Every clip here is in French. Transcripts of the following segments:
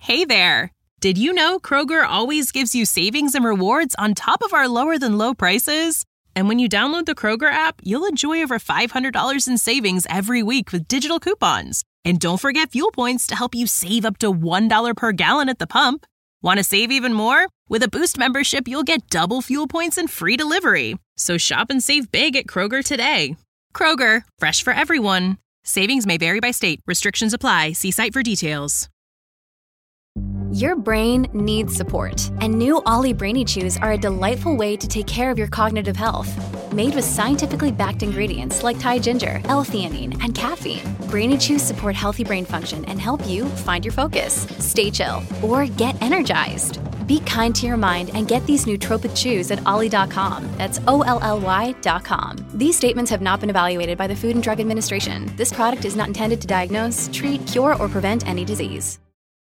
Hey there! Did you know Kroger always gives you savings and rewards on top of our lower-than-low prices? And when you download the Kroger app, you'll enjoy over $500 in savings every week with digital coupons. And don't forget fuel points to help you save up to $1 per gallon at the pump. Want to save even more? With a Boost membership, you'll get double fuel points and free delivery. So shop and save big at Kroger today. Kroger, fresh for everyone. Savings may vary by state. Restrictions apply. See site for details. Your brain needs support, and new Ollie Brainy Chews are a delightful way to take care of your cognitive health. Made with scientifically backed ingredients like Thai ginger, L-theanine, and caffeine, Brainy Chews support healthy brain function and help you find your focus, stay chill, or get energized. Be kind to your mind and get these nootropic chews at ollie.com. That's OLLY.com. These statements have not been evaluated by the Food and Drug Administration. This product is not intended to diagnose, treat, cure, or prevent any disease.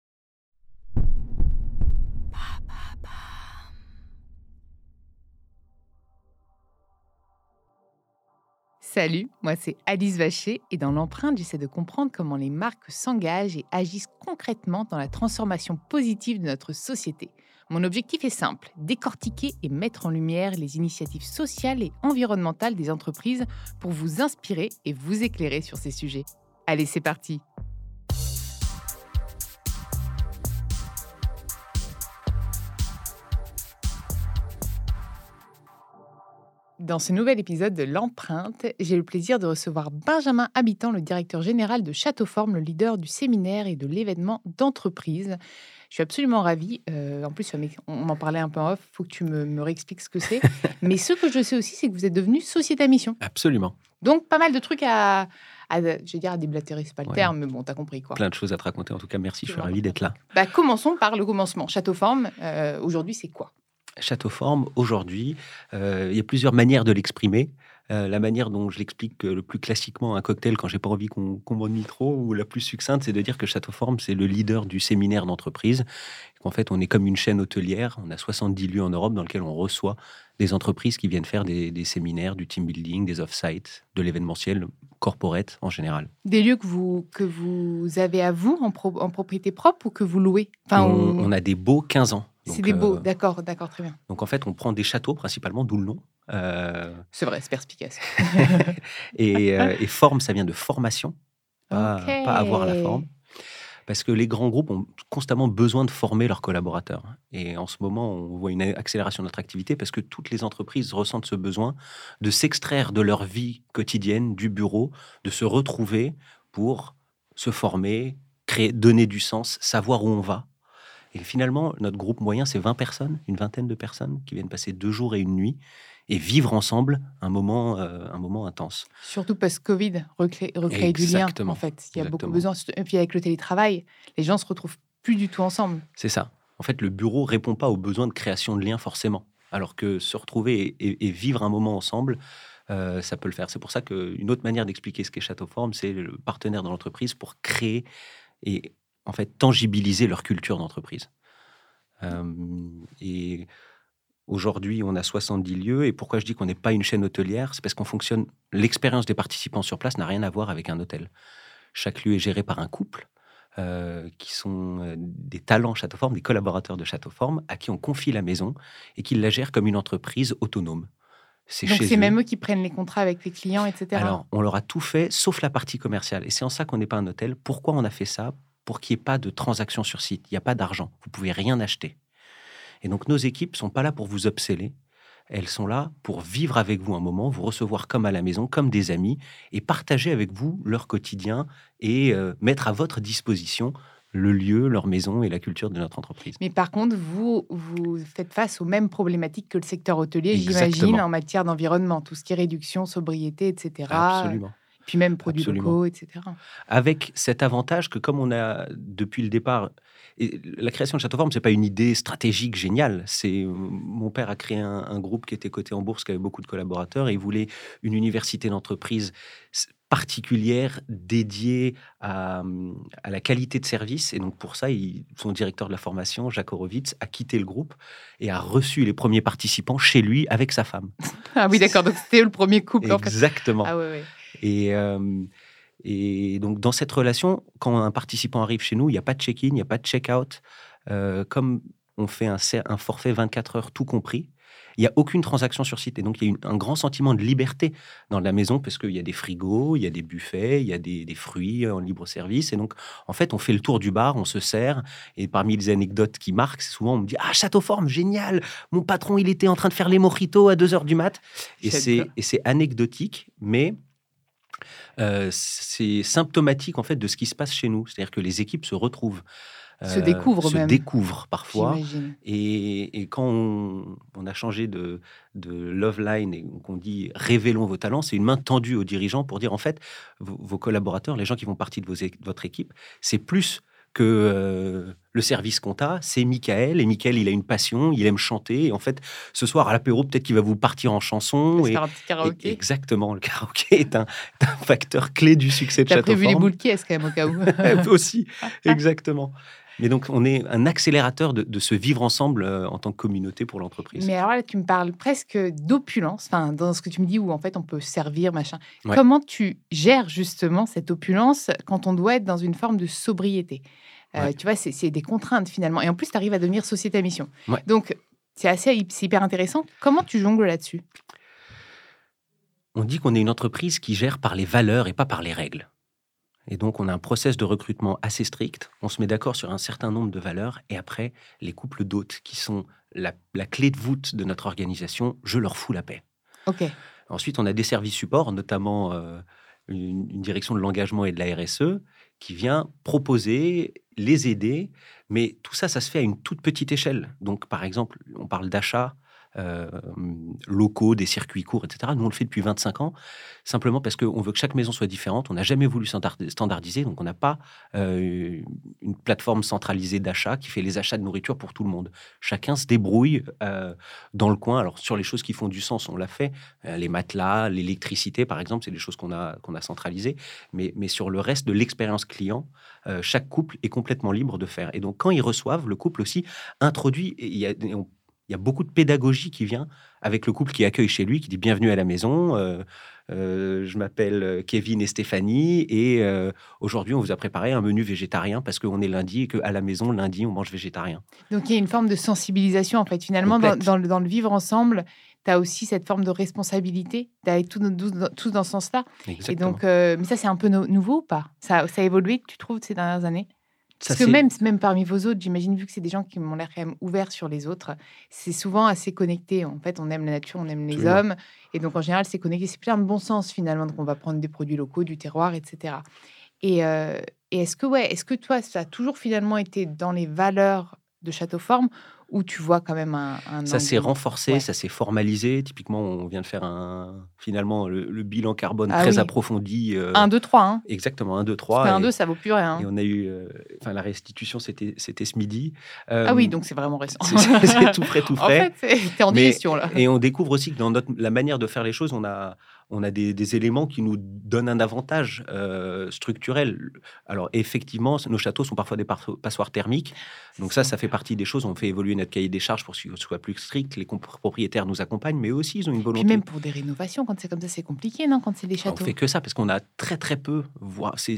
Salut, moi c'est Alice Vacher et dans l'empreinte, j'essaie de comprendre comment les marques s'engagent et agissent concrètement dans la transformation positive de notre société. Mon objectif est simple, décortiquer et mettre en lumière les initiatives sociales et environnementales des entreprises pour vous inspirer et vous éclairer sur ces sujets. Allez, c'est parti! Dans ce nouvel épisode de l'Empreinte, j'ai le plaisir de recevoir Benjamin Habitant, le directeur général de Châteauforme, le leader du séminaire et de l'événement d'entreprise. Je suis absolument ravie. En plus, on en parlait un peu en off, il faut que tu me réexpliques ce que c'est. Mais ce que je sais aussi, c'est que vous êtes devenu société à mission. Absolument. Donc, pas mal de trucs à déblatérer, c'est pas le terme, mais bon, t'as compris quoi. Plein de choses à te raconter. En tout cas, merci, je suis ravi d'être là. Commençons par le commencement. Châteauforme, aujourd'hui, c'est quoi ? Châteauforme, aujourd'hui, il y a plusieurs manières de l'exprimer. La manière dont je l'explique le plus classiquement à un cocktail quand j'ai pas envie qu'on m'ennuie trop, ou la plus succincte, c'est de dire que Châteauforme, c'est le leader du séminaire d'entreprise. En fait, on est comme une chaîne hôtelière. On a 70 lieux en Europe dans lesquels on reçoit des entreprises qui viennent faire des séminaires, du team building, des off-site, de l'événementiel corporate en général. Des lieux que vous avez à vous en propriété propre ou que vous louez on a des beaux 15 ans. Donc, c'est des beaux, d'accord, très bien. Donc en fait, on prend des châteaux principalement, d'où le nom. C'est vrai, c'est perspicace. et forme, ça vient de formation, pas avoir la forme. Parce que les grands groupes ont constamment besoin de former leurs collaborateurs. Et en ce moment, on voit une accélération de notre activité parce que toutes les entreprises ressentent ce besoin de s'extraire de leur vie quotidienne, du bureau, de se retrouver pour se former, créer, donner du sens, savoir où on va. Et finalement, notre groupe moyen, c'est 20 personnes, une vingtaine de personnes qui viennent passer 2 jours et une nuit et vivre ensemble un moment intense. Surtout parce que Covid recrée du lien, en fait. Il y a beaucoup besoin. Et puis avec le télétravail, les gens se retrouvent plus du tout ensemble. C'est ça. En fait, le bureau répond pas aux besoins de création de liens forcément. Alors que se retrouver et vivre un moment ensemble, ça peut le faire. C'est pour ça qu'une autre manière d'expliquer ce qu'est Châteauforme, c'est le partenaire de l'entreprise pour créer et en fait tangibiliser leur culture d'entreprise. Et aujourd'hui, on a 70 lieux. Et pourquoi je dis qu'on n'est pas une chaîne hôtelière ? C'est parce qu'on fonctionne... L'expérience des participants sur place n'a rien à voir avec un hôtel. Chaque lieu est géré par un couple qui sont des talents Châteauforme, des collaborateurs de Châteauforme, à qui on confie la maison et qui la gèrent comme une entreprise autonome. Donc c'est même eux qui prennent les contrats avec les clients, etc. Alors, on leur a tout fait, sauf la partie commerciale. Et c'est en ça qu'on n'est pas un hôtel. Pourquoi on a fait ça ? Pour qu'il n'y ait pas de transactions sur site. Il n'y a pas d'argent. Vous ne pouvez rien acheter. Et donc, nos équipes ne sont pas là pour vous obséder. Elles sont là pour vivre avec vous un moment, vous recevoir comme à la maison, comme des amis, et partager avec vous leur quotidien et mettre à votre disposition le lieu, leur maison et la culture de notre entreprise. Mais par contre, vous faites face aux mêmes problématiques que le secteur hôtelier, Exactement. J'imagine, en matière d'environnement. Tout ce qui est réduction, sobriété, etc. Absolument. Puis même produits locaux, etc. Avec cet avantage que comme on a, depuis le départ... Et la création de Châteauforme, ce n'est pas une idée stratégique géniale. Mon père a créé un groupe qui était coté en bourse, qui avait beaucoup de collaborateurs, et il voulait une université d'entreprise particulière, dédiée à la qualité de service. Et donc pour ça, son directeur de la formation, Jacques Horowitz, a quitté le groupe et a reçu les premiers participants chez lui avec sa femme. Ah oui, d'accord. Donc c'était le premier couple. Exactement. En fait. Ah ouais. Et donc, dans cette relation, quand un participant arrive chez nous, il n'y a pas de check-in, il n'y a pas de check-out. Comme on fait un forfait 24 heures tout compris, il n'y a aucune transaction sur site. Et donc, il y a un grand sentiment de liberté dans la maison parce qu'il y a des frigos, il y a des buffets, il y a des fruits en libre service. Et donc, en fait, on fait le tour du bar, on se sert. Et parmi les anecdotes qui marquent, c'est souvent, on me dit « Ah, Châteauforme, génial! Mon patron, il était en train de faire les mojitos à 2 heures du mat. » Et c'est anecdotique, mais c'est symptomatique, en fait, de ce qui se passe chez nous. C'est-à-dire que les équipes se retrouvent. Se découvrent parfois. Et quand on a changé de Love Line et qu'on dit « révélons vos talents », c'est une main tendue aux dirigeants pour dire en fait, vos collaborateurs, les gens qui font partie de votre équipe, c'est plus que le service compta, c'est Michael. Et Michael, il a une passion, il aime chanter. Et en fait, ce soir, à l'apéro, peut-être qu'il va vous partir en chanson. Faire un petit karaoké. Exactement, le karaoké est un facteur clé du succès de Châteauforme. T'as prévu les boules qui est-ce quand même au cas où. Aussi, exactement. Mais donc, on est un accélérateur de ce vivre ensemble en tant que communauté pour l'entreprise. Mais alors là, tu me parles presque d'opulence, enfin, dans ce que tu me dis, où en fait, on peut servir, machin. Ouais. Comment tu gères justement cette opulence quand on doit être dans une forme de sobriété ? Tu vois, c'est des contraintes finalement. Et en plus, tu arrives à devenir société à mission. Ouais. Donc, c'est hyper intéressant. Comment tu jongles là-dessus ? On dit qu'on est une entreprise qui gère par les valeurs et pas par les règles. Et donc, on a un process de recrutement assez strict. On se met d'accord sur un certain nombre de valeurs. Et après, les couples d'hôtes, qui sont la clé de voûte de notre organisation, je leur fous la paix. Ok. Ensuite, on a des services supports, notamment une direction de l'engagement et de la RSE, qui vient proposer, les aider. Mais tout ça, ça se fait à une toute petite échelle. Donc, par exemple, on parle d'achats locaux, des circuits courts, etc. Nous, on le fait depuis 25 ans, simplement parce qu'on veut que chaque maison soit différente. On n'a jamais voulu standardiser, donc on n'a pas une plateforme centralisée d'achat qui fait les achats de nourriture pour tout le monde. Chacun se débrouille dans le coin. Alors, sur les choses qui font du sens, on l'a fait. Les matelas, l'électricité, par exemple, c'est des choses qu'on a centralisées. Mais sur le reste de l'expérience client, chaque couple est complètement libre de faire. Et donc, quand ils reçoivent, le couple aussi introduit... Il y a beaucoup de pédagogie qui vient avec le couple qui accueille chez lui, qui dit « Bienvenue à la maison, je m'appelle Kevin et Stéphanie et aujourd'hui, on vous a préparé un menu végétarien parce qu'on est lundi et qu'à la maison, lundi, on mange végétarien. » Donc, il y a une forme de sensibilisation, en fait. Finalement, dans le vivre ensemble, tu as aussi cette forme de responsabilité d'aller tous dans ce sens-là. Exactement. Et donc, mais ça, c'est un peu nouveau ou pas ? Ça a évolué, tu trouves, ces dernières années ? Parce que même parmi vos hôtes, j'imagine, vu que c'est des gens qui m'ont l'air quand même ouverts sur les autres, c'est souvent assez connecté. En fait, on aime la nature, on aime les hommes. Et donc, en général, c'est connecté. C'est plein de bon sens, finalement. Donc, on va prendre des produits locaux, du terroir, etc. Et est-ce que toi, ça a toujours finalement été dans les valeurs de Châteauforme où tu vois quand même un ça s'est renforcé, ça s'est formalisé. Typiquement, on vient de faire finalement le bilan carbone très approfondi. 1, 2, 3. Hein. Exactement, 1, 2, 3. 1, 2, ça vaut plus rien. Et on a eu... la restitution, c'était ce midi. Ah oui, donc c'est vraiment récent. C'est tout frais. En fait, t'es en digestion, là. Et on découvre aussi que dans la manière de faire les choses, on a des éléments qui nous donnent un avantage structurel. Alors, effectivement, nos châteaux sont parfois des passoires thermiques. Donc ça fait partie des choses. On fait évoluer notre cahier des charges pour qu'il soit plus strict. Les propriétaires nous accompagnent, mais eux aussi, ils ont une volonté. Puis même pour des rénovations, quand c'est comme ça, c'est compliqué, non ? Quand c'est des châteaux. On fait que ça, parce qu'on a très, très peu, voire c'est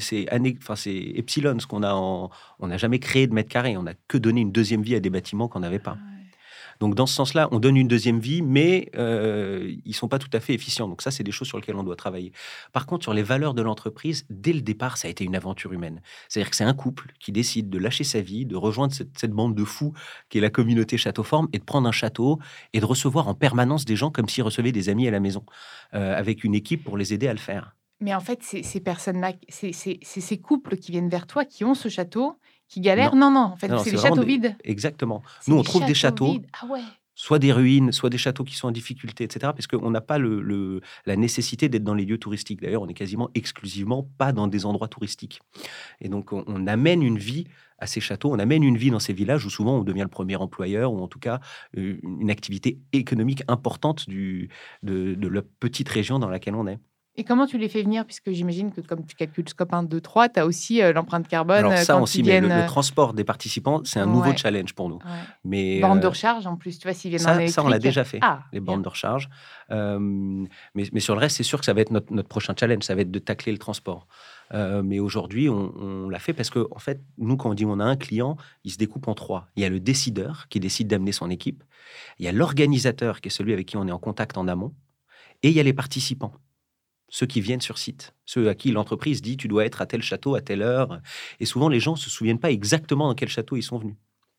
epsilon, ce qu'on a on n'a jamais créé de mètres carrés. On n'a que donné une deuxième vie à des bâtiments qu'on n'avait pas. Donc, dans ce sens-là, on donne une deuxième vie, mais ils ne sont pas tout à fait efficients. Donc, ça, c'est des choses sur lesquelles on doit travailler. Par contre, sur les valeurs de l'entreprise, dès le départ, ça a été une aventure humaine. C'est-à-dire que c'est un couple qui décide de lâcher sa vie, de rejoindre cette bande de fous qui est la communauté Châteauforme et de prendre un château et de recevoir en permanence des gens comme s'ils recevaient des amis à la maison, avec une équipe pour les aider à le faire. Mais en fait, ces personnes-là, c'est ces couples qui viennent vers toi, qui ont ce château, qui galèrent. Non, en fait, c'est les châteaux vides. Exactement. Nous, on trouve des châteaux, soit des ruines, soit des châteaux qui sont en difficulté, etc. Parce qu'on n'a pas la nécessité d'être dans les lieux touristiques. D'ailleurs, on est quasiment exclusivement pas dans des endroits touristiques. Et donc, on amène une vie à ces châteaux, on amène une vie dans ces villages où souvent on devient le premier employeur ou en tout cas une activité économique importante de la petite région dans laquelle on est. Et comment tu les fais venir ? Puisque j'imagine que comme tu calcules scope 1, 2, 3, tu as aussi l'empreinte carbone. Alors ça quand aussi, ils viennent... mais le transport des participants, c'est un nouveau challenge pour nous. Mais, bornes de recharge en plus, tu vois, s'ils viennent en électrique. Ça, on l'a déjà fait, les bornes de recharge. Mais sur le reste, c'est sûr que ça va être notre prochain challenge, ça va être de tacler le transport. Mais aujourd'hui, on l'a fait parce que, en fait, nous, quand on dit on a un client, il se découpe en 3. Il y a le décideur qui décide d'amener son équipe. Il y a l'organisateur qui est celui avec qui on est en contact en amont. Et il y a les participants, ceux qui viennent sur site, ceux à qui l'entreprise dit tu dois être à tel château à telle heure. Et souvent, les gens ne se souviennent pas exactement dans quel château ils sont venus.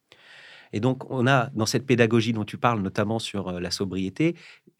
Et donc, on a, dans cette pédagogie dont tu parles, notamment sur la sobriété,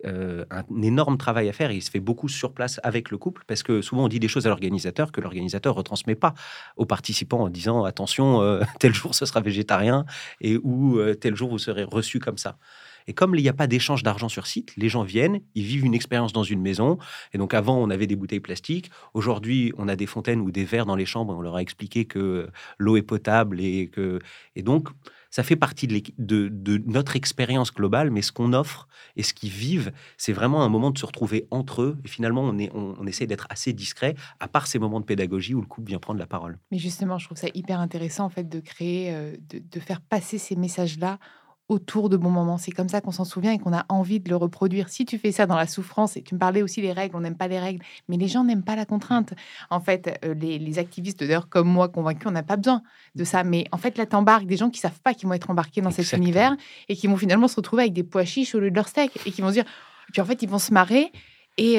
un énorme travail à faire. Et il se fait beaucoup sur place avec le couple, parce que souvent, on dit des choses à l'organisateur que l'organisateur ne retransmet pas aux participants en disant « Attention, tel jour, ce sera végétarien ou tel jour, vous serez reçu comme ça ». Et comme il n'y a pas d'échange d'argent sur site, les gens viennent, ils vivent une expérience dans une maison. Et donc, avant, on avait des bouteilles plastiques. Aujourd'hui, on a des fontaines ou des verres dans les chambres. On leur a expliqué que l'eau est potable. Et donc, ça fait partie de notre expérience globale. Mais ce qu'on offre et ce qu'ils vivent, c'est vraiment un moment de se retrouver entre eux. Et finalement, on essaie d'être assez discret, à part ces moments de pédagogie où le couple vient prendre la parole. Mais justement, je trouve ça hyper intéressant en fait, de créer, de faire passer ces messages-là autour de bons moments. C'est comme ça qu'on s'en souvient et qu'on a envie de le reproduire. Si tu fais ça dans la souffrance, et tu me parlais aussi des règles, on n'aime pas les règles, mais les gens n'aiment pas la contrainte. En fait, les activistes, d'ailleurs, comme moi, convaincus, on n'a pas besoin de ça. Mais en fait, là, t'embarques des gens qui ne savent pas qu'ils vont être embarqués dans cet univers et qui vont finalement se retrouver avec des pois chiches au lieu de leur steak et qui vont se dire... Puis en fait, ils vont se marrer et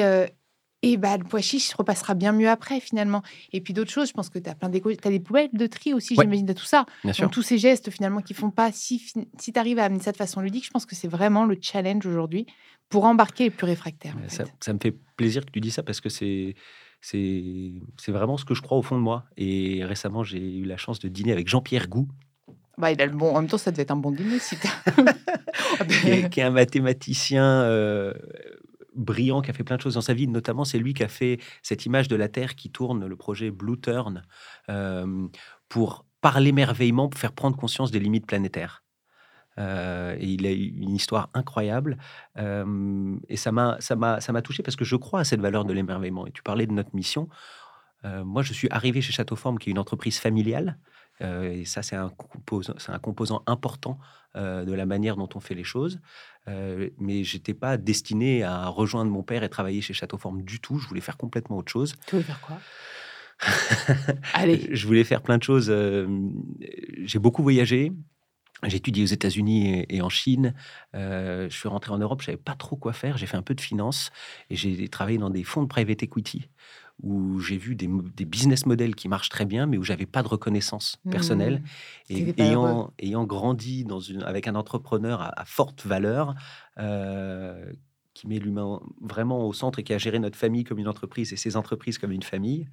le pois chiche repassera bien mieux après, finalement. Et puis d'autres choses, je pense que tu as t'as des poubelles de tri aussi, j'imagine, de tout ça. Bien sûr. Donc, tous ces gestes, finalement, qui font pas... Si tu arrives à amener ça de façon ludique, je pense que c'est vraiment le challenge aujourd'hui pour embarquer les plus réfractaires. Ça me fait plaisir que tu dis ça parce que c'est vraiment ce que je crois au fond de moi. Et récemment, j'ai eu la chance de dîner avec Jean-Pierre Gou. Il a le bon... En même temps, ça devait être un bon dîner. Si qui est un mathématicien... brillant, qui a fait plein de choses dans sa vie. Notamment, c'est lui qui a fait cette image de la Terre qui tourne, le projet Blue Turn, pour, par l'émerveillement, faire prendre conscience des limites planétaires. Et il a eu une histoire incroyable. Et ça m'a touché parce que je crois à cette valeur de l'émerveillement. Et tu parlais de notre mission. Moi, je suis arrivé chez Châteauforme, qui est une entreprise familiale. Et ça, c'est un composant important de la manière dont on fait les choses. Mais je n'étais pas destiné à rejoindre mon père et travailler chez Châteauforme du tout. Je voulais faire complètement autre chose. Tu voulais faire quoi? Allez. Je voulais faire plein de choses. J'ai beaucoup voyagé. J'ai étudié aux États-Unis et en Chine. Je suis rentré en Europe, je ne savais pas trop quoi faire. J'ai fait un peu de finance et j'ai travaillé dans des fonds de private equity où j'ai vu des business models qui marchent très bien, mais où je n'avais pas de reconnaissance personnelle. Et ayant grandi avec un entrepreneur à forte valeur, qui met l'humain vraiment au centre et qui a géré notre famille comme une entreprise et ses entreprises comme une famille,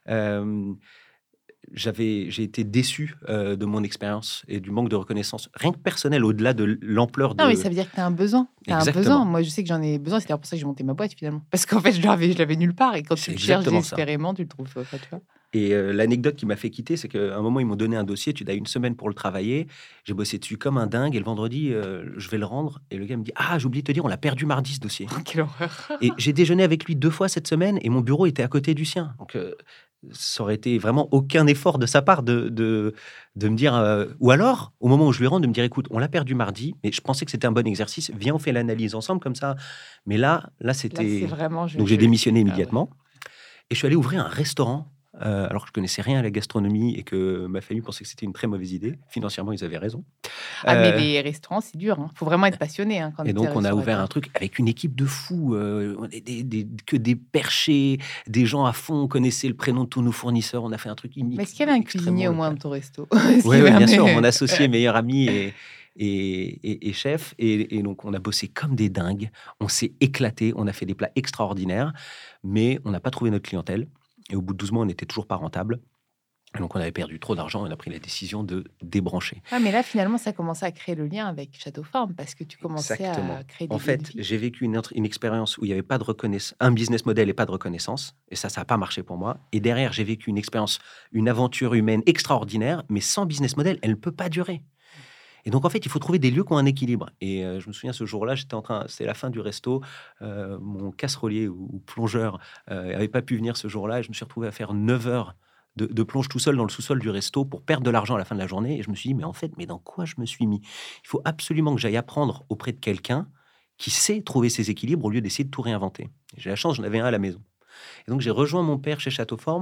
j'ai été déçu de mon expérience et du manque de reconnaissance, rien que personnel, au-delà de l'ampleur de... Non, mais ça veut dire que tu as un besoin. Moi, je sais que j'en ai besoin. C'est d'ailleurs pour ça que j'ai monté ma boîte, finalement. Parce qu'en fait, je l'avais nulle part. Et quand tu le cherches désespérément, tu le trouves. Tu vois. Et l'anecdote qui m'a fait quitter, c'est qu'à un moment, ils m'ont donné un dossier. Tu as une semaine pour le travailler. J'ai bossé dessus comme un dingue. Et le vendredi, je vais le rendre. Et le gars me dit « Ah, j'ai oublié de te dire, on l'a perdu mardi, ce dossier. » Quelle horreur. Et j'ai déjeuné avec lui 2 fois cette semaine. Et mon bureau était à côté du sien. Donc... ça aurait été vraiment aucun effort de sa part de me dire... ou alors, au moment où je lui rends, de me dire, écoute, on l'a perdu mardi, mais je pensais que c'était un bon exercice. Viens, on fait l'analyse ensemble comme ça. Mais là c'était... Donc, j'ai démissionné immédiatement. Et je suis allé ouvrir un restaurant, alors que je connaissais rien à la gastronomie et que ma famille pensait que c'était une très mauvaise idée. Financièrement, ils avaient raison. Mais les restaurants, c'est dur. Il faut vraiment être passionné. Et donc, on a ouvert un truc avec une équipe de fous, que des perchés, des gens à fond. On connaissait le prénom de tous nos fournisseurs. On a fait un truc unique. Mais est-ce qu'il y avait un cuisinier au moins dans ton resto? Oui, bien sûr. Mon associé, meilleur ami et chef. Et donc, on a bossé comme des dingues. On s'est éclaté. On a fait des plats extraordinaires. Mais on n'a pas trouvé notre clientèle. Et au bout de 12 mois, on n'était toujours pas rentable. Et donc, on avait perdu trop d'argent et on a pris la décision de débrancher. Mais là, finalement, ça commençait à créer le lien avec Châteauforme parce que tu commençais à créer des... En fait, j'ai vécu une expérience où il n'y avait pas de reconnaissance, un business model et pas de reconnaissance. Et ça n'a pas marché pour moi. Et derrière, j'ai vécu une expérience, une aventure humaine extraordinaire, mais sans business model, elle ne peut pas durer. Et donc, en fait, il faut trouver des lieux qui ont un équilibre. Et je me souviens, ce jour-là, c'était la fin du resto. Mon casserolier ou plongeur n'avait pas pu venir ce jour-là. Et je me suis retrouvé à faire 9 heures de plonge tout seul dans le sous-sol du resto pour perdre de l'argent à la fin de la journée. Et je me suis dit, mais dans quoi je me suis mis? Il faut absolument que j'aille apprendre auprès de quelqu'un qui sait trouver ses équilibres au lieu d'essayer de tout réinventer. Et j'ai la chance, j'en avais un à la maison. Et donc, j'ai rejoint mon père chez Châteauforme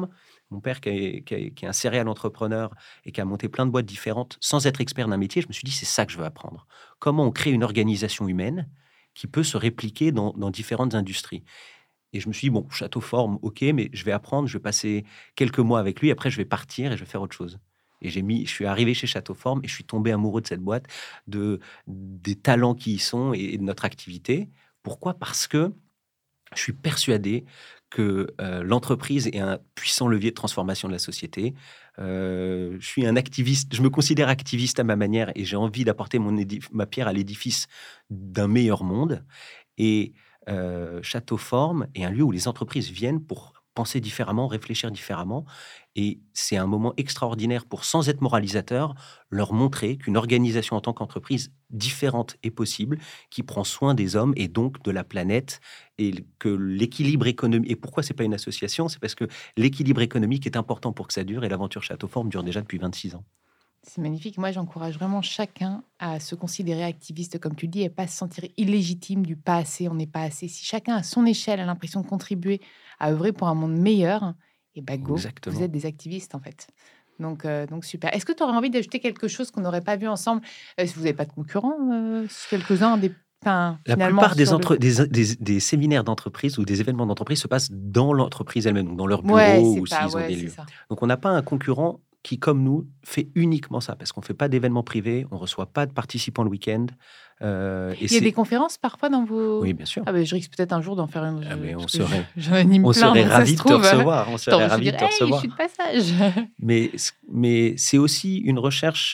Mon père, qui est un serial entrepreneur et qui a monté plein de boîtes différentes sans être expert d'un métier, je me suis dit, c'est ça que je veux apprendre. Comment on crée une organisation humaine qui peut se répliquer dans différentes industries. Et je me suis dit, bon, Château Forme, ok, mais je vais apprendre, je vais passer quelques mois avec lui, après je vais partir et je vais faire autre chose. Et je suis arrivé chez Château Forme et je suis tombé amoureux de cette boîte, des talents qui y sont et de notre activité. Pourquoi ? Parce que je suis persuadé que l'entreprise est un puissant levier de transformation de la société. Je suis un activiste, je me considère activiste à ma manière et j'ai envie d'apporter ma pierre à l'édifice d'un meilleur monde. Et Château Forme est un lieu où les entreprises viennent pour penser différemment, réfléchir différemment. Et c'est un moment extraordinaire pour, sans être moralisateur, leur montrer qu'une organisation en tant qu'entreprise différente est possible, qui prend soin des hommes et donc de la planète, et que l'équilibre économique... Et pourquoi c'est pas une association ? C'est parce que l'équilibre économique est important pour que ça dure, et l'aventure Château Forme dure déjà depuis 26 ans. C'est magnifique. Moi, j'encourage vraiment chacun à se considérer activiste, comme tu dis, et pas se sentir illégitime du pas assez, on n'est pas assez. Si chacun, à son échelle, a l'impression de contribuer à œuvrer pour un monde meilleur, et bah go, Exactement. Vous êtes des activistes, en fait. Donc super. Est-ce que tu aurais envie d'ajouter quelque chose qu'on n'aurait pas vu ensemble ? Vous n'avez pas de concurrents, quelques-uns des... La plupart des séminaires d'entreprise ou des événements d'entreprise se passent dans l'entreprise elle-même, donc dans leur bureau ou s'ils ont des lieux. Donc, on n'a pas un concurrent qui, comme nous, fait uniquement ça, parce qu'on ne fait pas d'événements privés, on ne reçoit pas de participants le week-end. Il y a des conférences parfois dans vos... Oui, bien sûr. Ah bah, je risque peut-être un jour d'en faire une. On serait ravis de te recevoir. On serait ravis de te recevoir. Je suis de passage. Mais c'est aussi une recherche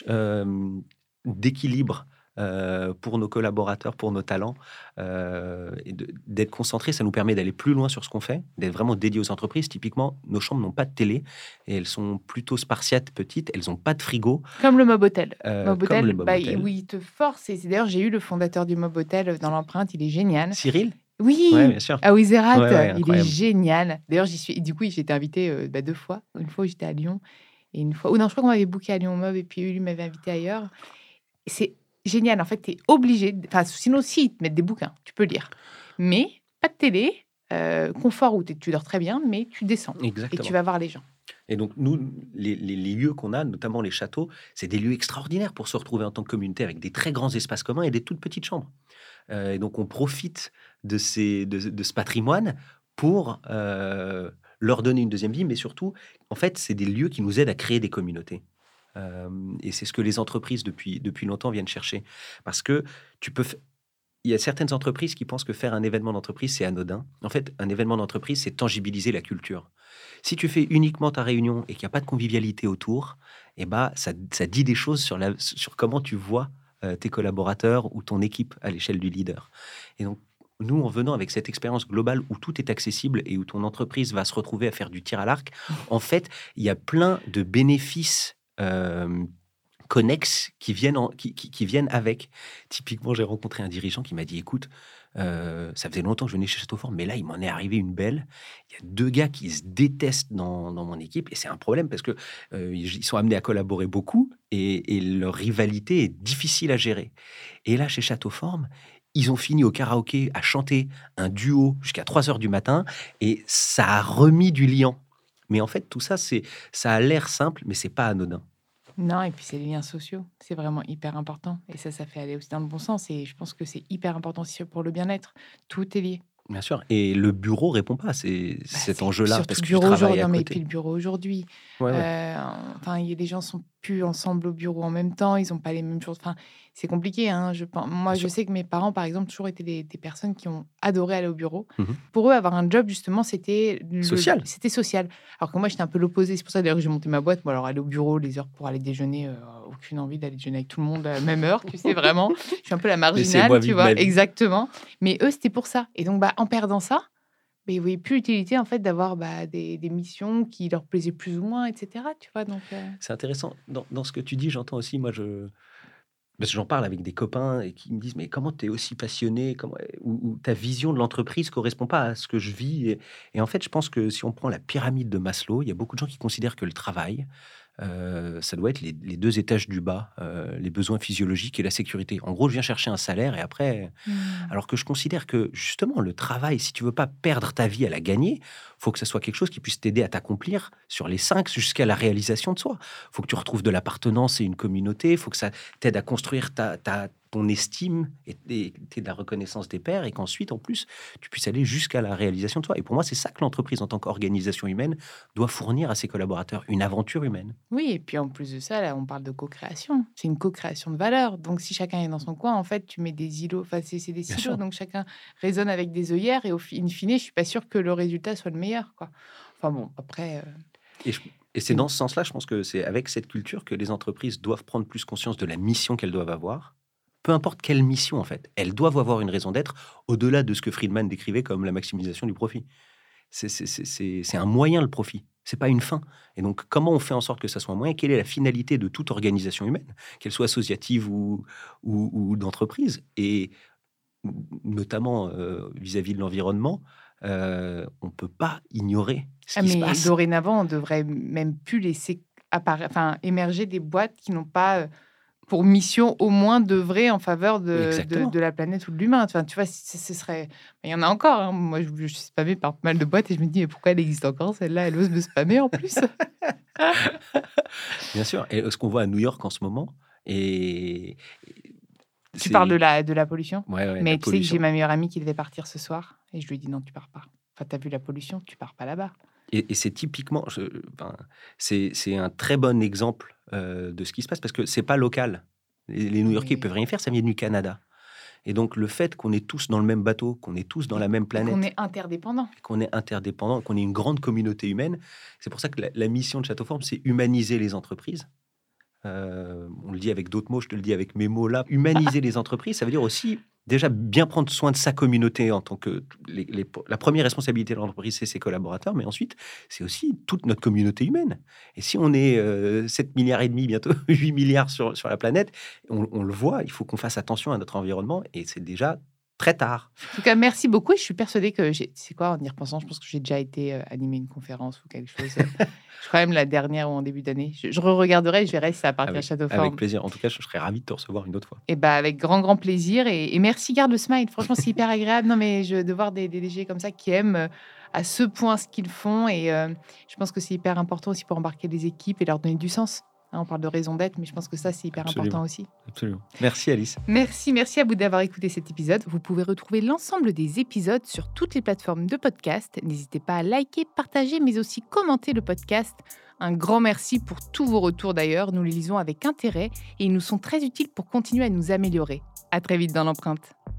d'équilibre pour nos collaborateurs, pour nos talents, et d'être concentrés. Ça nous permet d'aller plus loin sur ce qu'on fait, d'être vraiment dédiés aux entreprises. Typiquement, nos chambres n'ont pas de télé et elles sont plutôt spartiates, petites. Elles n'ont pas de frigo. Comme le Mob Hotel. Comme le Mob Hotel. Oui, il te force. Et d'ailleurs, j'ai eu le fondateur du Mob Hotel dans l'empreinte. Il est génial. Cyril ? Oui, bien sûr. À Wizerate. Ouais, il est génial. D'ailleurs, j'y suis. Du coup, j'ai été invitée 2 fois. Une fois où j'étais à Lyon et une fois... non, je crois qu'on m'avait booké à Lyon Mob et puis lui m'avait invité ailleurs. C'est génial. En fait, tu es obligé... sinon, si, ils te mettent des bouquins, tu peux lire. Mais pas de télé, confort où tu dors très bien, mais tu descends. Exactement. Et tu vas voir les gens. Et donc, nous, les lieux qu'on a, notamment les châteaux, c'est des lieux extraordinaires pour se retrouver en tant que communauté avec des très grands espaces communs et des toutes petites chambres. Et donc, on profite de ce patrimoine pour leur donner une deuxième vie, mais surtout, en fait, c'est des lieux qui nous aident à créer des communautés. Et c'est ce que les entreprises, depuis longtemps, viennent chercher. Parce que il y a certaines entreprises qui pensent que faire un événement d'entreprise, c'est anodin. En fait, un événement d'entreprise, c'est tangibiliser la culture. Si tu fais uniquement ta réunion et qu'il n'y a pas de convivialité autour, eh ben, ça dit des choses sur comment tu vois tes collaborateurs ou ton équipe à l'échelle du leader. Et donc, nous, en venant avec cette expérience globale où tout est accessible et où ton entreprise va se retrouver à faire du tir à l'arc, en fait, il y a plein de bénéfices connexes qui viennent avec. Typiquement, j'ai rencontré un dirigeant qui m'a dit, écoute, ça faisait longtemps que je venais chez Château Forme, mais là, il m'en est arrivé une belle. Il y a 2 gars qui se détestent dans mon équipe, et c'est un problème parce que ils sont amenés à collaborer beaucoup, et leur rivalité est difficile à gérer. Et là, chez Château Forme, ils ont fini au karaoké à chanter un duo jusqu'à 3h du matin, et ça a remis du liant. Mais en fait, tout ça, ça a l'air simple, mais c'est pas anodin. Non, et puis c'est les liens sociaux. C'est vraiment hyper important. Et ça fait aller aussi dans le bon sens. Et je pense que c'est hyper important aussi pour le bien-être. Tout est lié. Bien sûr. Et le bureau répond pas à cet enjeu-là. Parce que tu travailles à côté. Mais puis le bureau aujourd'hui. Les gens sont plus ensemble au bureau en même temps. Ils n'ont pas les mêmes choses. C'est compliqué. Je sais que mes parents, par exemple, toujours été des personnes qui ont adoré aller au bureau. Mm-hmm. Pour eux, avoir un job, justement, c'était social. C'était social. Alors que moi, j'étais un peu l'opposé. C'est pour ça, d'ailleurs, que j'ai monté ma boîte. Moi, alors, aller au bureau, les heures pour aller déjeuner, aucune envie d'aller déjeuner avec tout le monde à la même heure. Tu sais, vraiment. Je suis un peu la marginale, tu vois. Exactement. Mais eux, c'était pour ça. Et donc, en perdant ça, ils voyaient plus l'utilité, en fait, d'avoir des missions qui leur plaisaient plus ou moins, etc. Tu vois, donc... C'est intéressant. Dans ce que tu dis, j'entends aussi, parce que j'en parle avec des copains et qui me disent, mais comment tu es aussi passionné, ou ta vision de l'entreprise correspond pas à ce que je vis. Et en fait, je pense que si on prend la pyramide de Maslow, il y a beaucoup de gens qui considèrent que le travail, ça doit être les 2 étages du bas, les besoins physiologiques et la sécurité. En gros, je viens chercher un salaire et après alors que je considère que, justement, le travail, si tu veux pas perdre ta vie à la gagner, faut que ça soit quelque chose qui puisse t'aider à t'accomplir sur les 5 jusqu'à la réalisation de soi. Faut que tu retrouves de l'appartenance et une communauté, faut que ça t'aide à construire ton estime et de la reconnaissance des pairs et qu'ensuite, en plus, tu puisses aller jusqu'à la réalisation de soi. Et pour moi, c'est ça que l'entreprise, en tant qu'organisation humaine, doit fournir à ses collaborateurs, une aventure humaine. Oui, et puis en plus de ça, là, on parle de co-création. C'est une co-création de valeur. Donc, si chacun est dans son coin, en fait, tu mets des îlots. Enfin, c'est des Bien silos. sûr. Donc, chacun résonne avec des œillères. Et in fine, je suis pas sûre que le résultat soit le meilleur, quoi. Enfin bon, après... Et c'est dans ce sens-là, je pense que c'est avec cette culture que les entreprises doivent prendre plus conscience de la mission qu'elles doivent avoir. Peu importe quelle mission, en fait. Elles doivent avoir une raison d'être au-delà de ce que Friedman décrivait comme la maximisation du profit. C'est un moyen, le profit. C'est pas une fin. Et donc, comment on fait en sorte que ça soit un moyen? Quelle est la finalité de toute organisation humaine, qu'elle soit associative ou d'entreprise? Et notamment vis-à-vis de l'environnement, on peut pas ignorer ce qui se mais passe. dorénavant, on devrait même plus laisser émerger des boîtes qui n'ont pas pour mission au moins d'œuvrer en faveur de la planète ou de l'humain. Enfin, tu vois, ce serait... Il y en a encore. Hein. Moi, je suis spammée par pas mal de boîtes et je me dis, mais pourquoi elle existe encore, celle-là? Elle ose me spammer en plus. Bien sûr. Et ce qu'on voit à New York en ce moment... Tu parles de la pollution? Ouais, mais la tu sais que j'ai pollution. ma meilleure amie qui devait partir ce soir et je lui ai dit non, tu pars pas. Enfin, t'as vu la pollution, tu pars pas là-bas. Et c'est typiquement... c'est un très bon exemple de ce qui se passe parce que c'est pas local. Les New-Yorkais ne peuvent rien faire, ça vient du Canada. Et donc, le fait qu'on est tous dans le même bateau, qu'on est tous dans la même planète... Qu'on est interdépendants. Qu'on est une grande communauté humaine. C'est pour ça que la mission de Château Forme, c'est humaniser les entreprises. On le dit avec d'autres mots, je te le dis avec mes mots là. Humaniser les entreprises, ça veut dire aussi déjà bien prendre soin de sa communauté en tant que... la première responsabilité de l'entreprise, c'est ses collaborateurs, mais ensuite, c'est aussi toute notre communauté humaine. Et si on est 7 milliards et demi, bientôt 8 milliards sur la planète, on le voit, il faut qu'on fasse attention à notre environnement et c'est déjà très tard. En tout cas, merci beaucoup. Et je suis persuadée que c'est quoi, en y repensant, je pense que j'ai déjà été animer une conférence ou quelque chose. Je crois même la dernière ou en début d'année. Je re-regarderai, je verrai si ça appartient à Château Forme. Avec plaisir. En tout cas, je serais ravi de te recevoir une autre fois. Et avec grand plaisir. Et merci, garde le smile. Franchement, c'est hyper agréable. Non, mais de voir des DG comme ça qui aiment à ce point ce qu'ils font. Et je pense que c'est hyper important aussi pour embarquer les équipes et leur donner du sens. On parle de raison d'être, mais je pense que ça, c'est hyper important aussi. Absolument. Merci, Alice. Merci à vous d'avoir écouté cet épisode. Vous pouvez retrouver l'ensemble des épisodes sur toutes les plateformes de podcast. N'hésitez pas à liker, partager, mais aussi commenter le podcast. Un grand merci pour tous vos retours d'ailleurs. Nous les lisons avec intérêt et ils nous sont très utiles pour continuer à nous améliorer. À très vite dans l'empreinte.